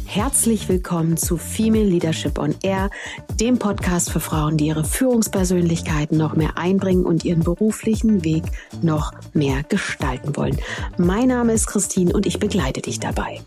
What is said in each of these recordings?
Herzlich willkommen zu Female Leadership on Air, dem Podcast für Frauen, die ihre Führungspersönlichkeiten noch mehr einbringen und ihren beruflichen Weg noch mehr gestalten wollen. Mein Name ist Christine und ich begleite dich dabei.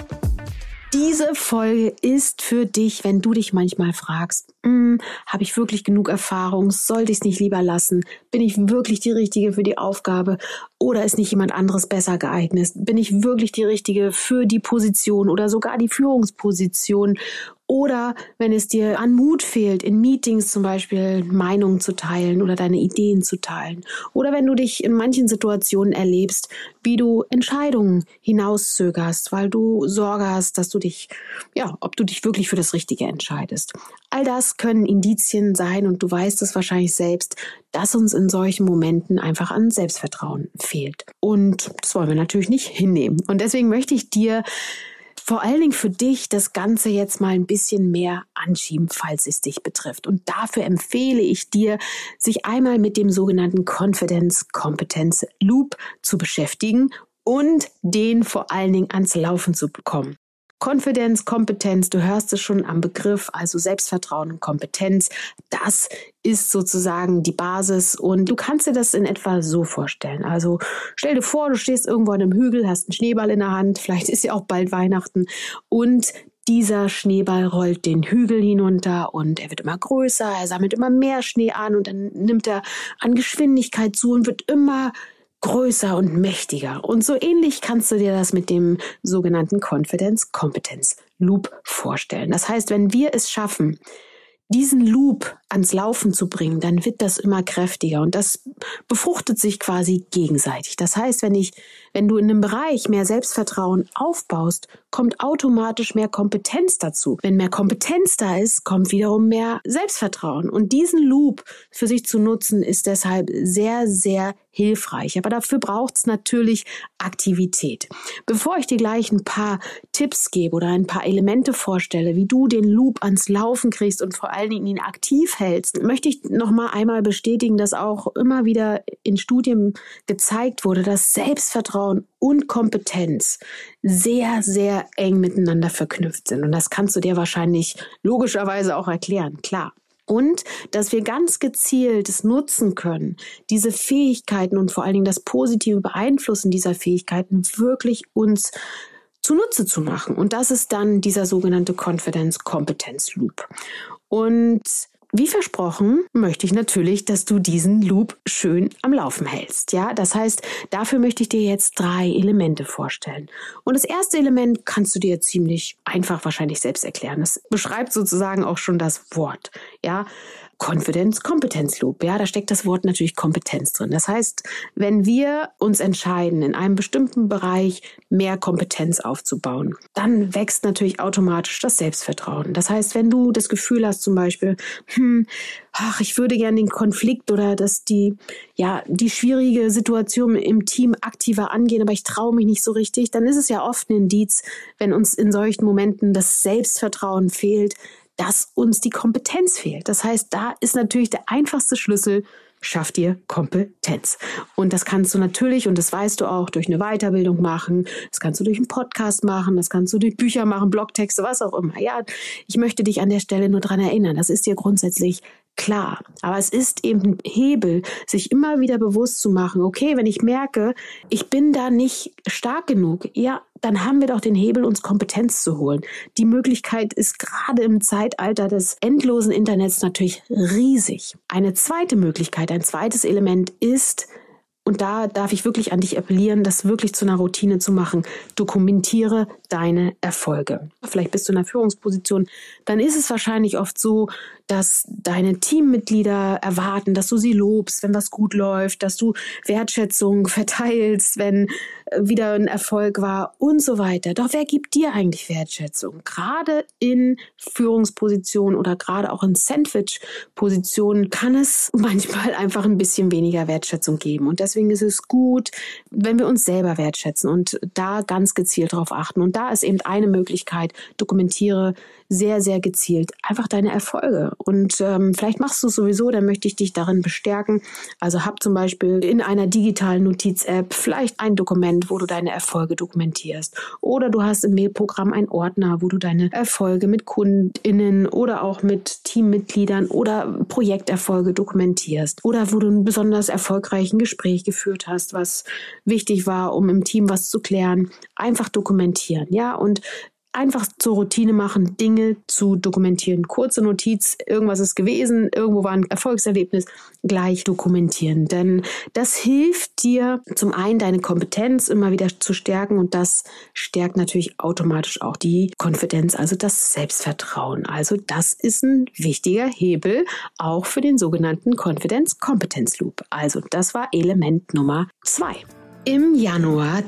Diese Folge ist für dich, wenn du dich manchmal fragst, habe ich wirklich genug Erfahrung? Sollte ich es nicht lieber lassen? Bin ich wirklich die Richtige für die Aufgabe? Oder ist nicht jemand anderes besser geeignet? Bin ich wirklich die Richtige für die Position oder sogar die Führungsposition? Oder wenn es dir an Mut fehlt, in Meetings zum Beispiel Meinungen zu teilen oder deine Ideen zu teilen. Oder wenn du dich in manchen Situationen erlebst, wie du Entscheidungen hinauszögerst, weil du Sorge hast, dass du dich, ob du dich wirklich für das Richtige entscheidest. All das können Indizien sein und du weißt es wahrscheinlich selbst, dass uns in solchen Momenten einfach an Selbstvertrauen fehlt. Und das wollen wir natürlich nicht hinnehmen. Und deswegen möchte ich dir vor allen Dingen für dich das Ganze jetzt mal ein bisschen mehr anschieben, falls es dich betrifft. Und dafür empfehle ich dir, sich einmal mit dem sogenannten Confidence-Competence-Loop zu beschäftigen und den vor allen Dingen ans Laufen zu bekommen. Confidence, Kompetenz, du hörst es schon am Begriff, also Selbstvertrauen und Kompetenz, das ist sozusagen die Basis und du kannst dir das in etwa so vorstellen. Also stell dir vor, du stehst irgendwo an einem Hügel, hast einen Schneeball in der Hand, vielleicht ist ja auch bald Weihnachten und dieser Schneeball rollt den Hügel hinunter und er wird immer größer, er sammelt immer mehr Schnee an und dann nimmt er an Geschwindigkeit zu und wird immer größer und mächtiger. Und so ähnlich kannst du dir das mit dem sogenannten Confidence-Competence-Loop vorstellen. Das heißt, wenn wir es schaffen, diesen Loop ans Laufen zu bringen, dann wird das immer kräftiger und das befruchtet sich quasi gegenseitig. Das heißt, wenn du in einem Bereich mehr Selbstvertrauen aufbaust, kommt automatisch mehr Kompetenz dazu. Wenn mehr Kompetenz da ist, kommt wiederum mehr Selbstvertrauen. Und diesen Loop für sich zu nutzen, ist deshalb sehr, sehr hilfreich. Aber dafür braucht es natürlich Aktivität. Bevor ich dir gleich ein paar Tipps gebe oder ein paar Elemente vorstelle, wie du den Loop ans Laufen kriegst und vor allen Dingen ihn aktiv hältst, möchte ich noch mal einmal bestätigen, dass auch immer wieder in Studien gezeigt wurde, dass Selbstvertrauen und Kompetenz sehr, sehr eng miteinander verknüpft sind. Und das kannst du dir wahrscheinlich logischerweise auch erklären, klar. Und dass wir ganz gezielt es nutzen können, diese Fähigkeiten und vor allen Dingen das positive Beeinflussen dieser Fähigkeiten wirklich uns zunutze zu machen. Und das ist dann dieser sogenannte Confidence-Competence-Loop. Und wie versprochen, möchte ich natürlich, dass du diesen Loop schön am Laufen hältst. Ja, das heißt, dafür möchte ich dir jetzt 3 Elemente vorstellen. Und das erste Element kannst du dir ziemlich einfach wahrscheinlich selbst erklären. Das beschreibt sozusagen auch schon das Wort. Ja, Confidence-Competence-Loop. Ja, da steckt das Wort natürlich Kompetenz drin. Das heißt, wenn wir uns entscheiden, in einem bestimmten Bereich mehr Kompetenz aufzubauen, dann wächst natürlich automatisch das Selbstvertrauen. Das heißt, wenn du das Gefühl hast, zum Beispiel, ich würde gerne den Konflikt oder die schwierige Situation im Team aktiver angehen, aber ich traue mich nicht so richtig, dann ist es ja oft ein Indiz, wenn uns in solchen Momenten das Selbstvertrauen fehlt, dass uns die Kompetenz fehlt. Das heißt, da ist natürlich der einfachste Schlüssel, schaff dir Kompetenz. Und das kannst du natürlich, und das weißt du auch, durch eine Weiterbildung machen, das kannst du durch einen Podcast machen, das kannst du durch Bücher machen, Blogtexte, was auch immer. Ja, ich möchte dich an der Stelle nur dran erinnern, das ist dir grundsätzlich klar. Aber es ist eben ein Hebel, sich immer wieder bewusst zu machen, okay, wenn ich merke, ich bin da nicht stark genug, ja, dann haben wir doch den Hebel, uns Kompetenz zu holen. Die Möglichkeit ist gerade im Zeitalter des endlosen Internets natürlich riesig. Eine zweite Möglichkeit, ein zweites Element ist, und da darf ich wirklich an dich appellieren, das wirklich zu einer Routine zu machen. Dokumentiere deine Erfolge. Vielleicht bist du in einer Führungsposition, dann ist es wahrscheinlich oft so, dass deine Teammitglieder erwarten, dass du sie lobst, wenn was gut läuft, dass du Wertschätzung verteilst, wenn wieder ein Erfolg war und so weiter. Doch wer gibt dir eigentlich Wertschätzung? Gerade in Führungspositionen oder gerade auch in Sandwich-Positionen kann es manchmal einfach ein bisschen weniger Wertschätzung geben. Und deswegen ist es gut, wenn wir uns selber wertschätzen und da ganz gezielt drauf achten. Und da ist eben eine Möglichkeit, dokumentiere sehr, sehr gezielt einfach deine Erfolge. Und vielleicht machst du es sowieso, dann möchte ich dich darin bestärken. Also hab zum Beispiel in einer digitalen Notiz-App vielleicht ein Dokument, Dokument, wo du deine Erfolge dokumentierst. Oder du hast im Mailprogramm einen Ordner, wo du deine Erfolge mit KundInnen oder auch mit Teammitgliedern oder Projekterfolge dokumentierst. Oder wo du ein besonders erfolgreiches Gespräch geführt hast, was wichtig war, um im Team was zu klären. Einfach dokumentieren, ja, und einfach zur Routine machen, Dinge zu dokumentieren. Kurze Notiz, irgendwas ist gewesen, irgendwo war ein Erfolgserlebnis, gleich dokumentieren. Denn das hilft dir zum einen, deine Kompetenz immer wieder zu stärken und das stärkt natürlich automatisch auch die Konfidenz, also das Selbstvertrauen. Also das ist ein wichtiger Hebel, auch für den sogenannten Konfidenz-Kompetenz-Loop. Also das war Element Nummer 2. Im Januar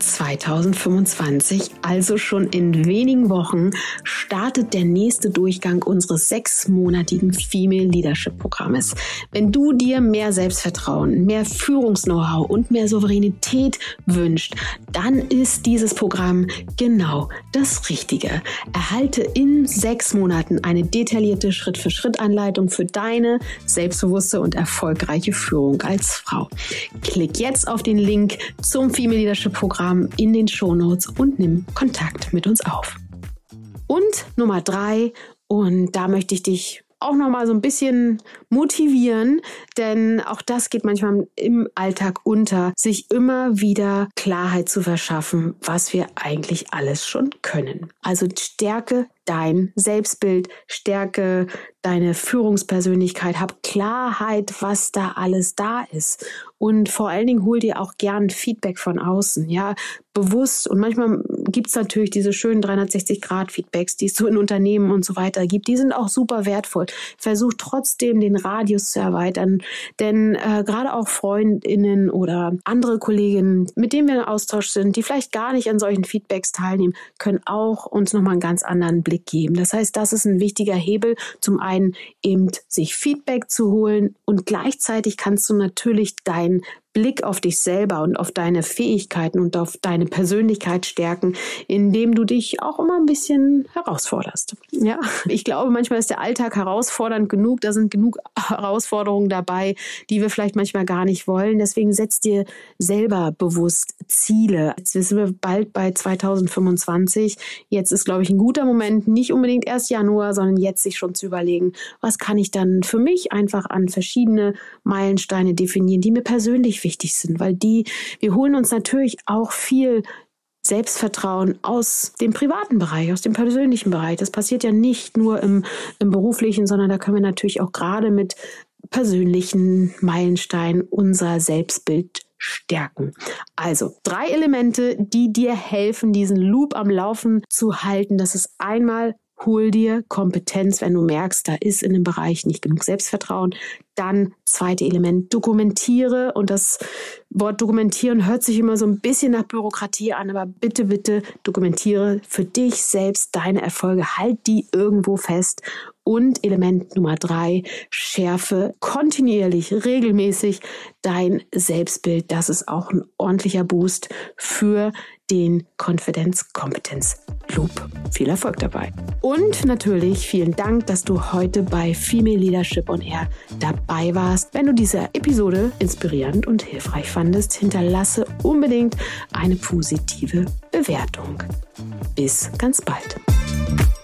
2025, also schon in wenigen Wochen, startet der nächste Durchgang unseres 6-monatigen Female Leadership Programmes. Wenn du dir mehr Selbstvertrauen, mehr Führungs-Know-how und mehr Souveränität wünschst, dann ist dieses Programm genau das Richtige. Erhalte in 6 Monaten eine detaillierte Schritt-für-Schritt-Anleitung für deine selbstbewusste und erfolgreiche Führung als Frau. Klick jetzt auf den Link zum Female Leadership Programm in den Shownotes und nimm Kontakt mit uns auf. Und Nummer 3, und da möchte ich dich auch nochmal so ein bisschen motivieren, denn auch das geht manchmal im Alltag unter, sich immer wieder Klarheit zu verschaffen, was wir eigentlich alles schon können. Also stärke dein Selbstbild, stärke deine Führungspersönlichkeit, hab Klarheit, was da alles da ist. Und vor allen Dingen hol dir auch gern Feedback von außen, ja, bewusst. Und manchmal gibt's natürlich diese schönen 360-Grad-Feedbacks, die es so in Unternehmen und so weiter gibt. Die sind auch super wertvoll. Versuch trotzdem, den Radius zu erweitern, denn gerade auch FreundInnen oder andere Kolleginnen, mit denen wir im Austausch sind, die vielleicht gar nicht an solchen Feedbacks teilnehmen, können auch uns nochmal einen ganz anderen Blick geben. Das heißt, das ist ein wichtiger Hebel, zum einen eben sich Feedback zu holen und gleichzeitig kannst du natürlich deinen Blick auf dich selber und auf deine Fähigkeiten und auf deine Persönlichkeit stärken, indem du dich auch immer ein bisschen herausforderst. Ja, ich glaube, manchmal ist der Alltag herausfordernd genug. Da sind genug Herausforderungen dabei, die wir vielleicht manchmal gar nicht wollen. Deswegen setz dir selber bewusst Ziele. Jetzt sind wir bald bei 2025. Jetzt ist, glaube ich, ein guter Moment, nicht unbedingt erst Januar, sondern jetzt sich schon zu überlegen, was kann ich dann für mich einfach an verschiedene Meilensteine definieren, die mir persönlich wichtig sind, weil wir holen uns natürlich auch viel Selbstvertrauen aus dem privaten Bereich, aus dem persönlichen Bereich. Das passiert ja nicht nur im beruflichen, sondern da können wir natürlich auch gerade mit persönlichen Meilensteinen unser Selbstbild stärken. Also 3 Elemente, die dir helfen, diesen Loop am Laufen zu halten. Das ist einmal: hol dir Kompetenz, wenn du merkst, da ist in dem Bereich nicht genug Selbstvertrauen. Dann 2. Element, dokumentiere. Und das Wort dokumentieren hört sich immer so ein bisschen nach Bürokratie an, aber bitte, bitte dokumentiere für dich selbst deine Erfolge. Halt die irgendwo fest. Und Element Nummer 3, schärfe kontinuierlich, regelmäßig dein Selbstbild. Das ist auch ein ordentlicher Boost für den Konfidenz-Kompetenz-Loop. Viel Erfolg dabei. Und natürlich vielen Dank, dass du heute bei Female Leadership on Air dabei warst. Wenn du diese Episode inspirierend und hilfreich fandest, hinterlasse unbedingt eine positive Bewertung. Bis ganz bald.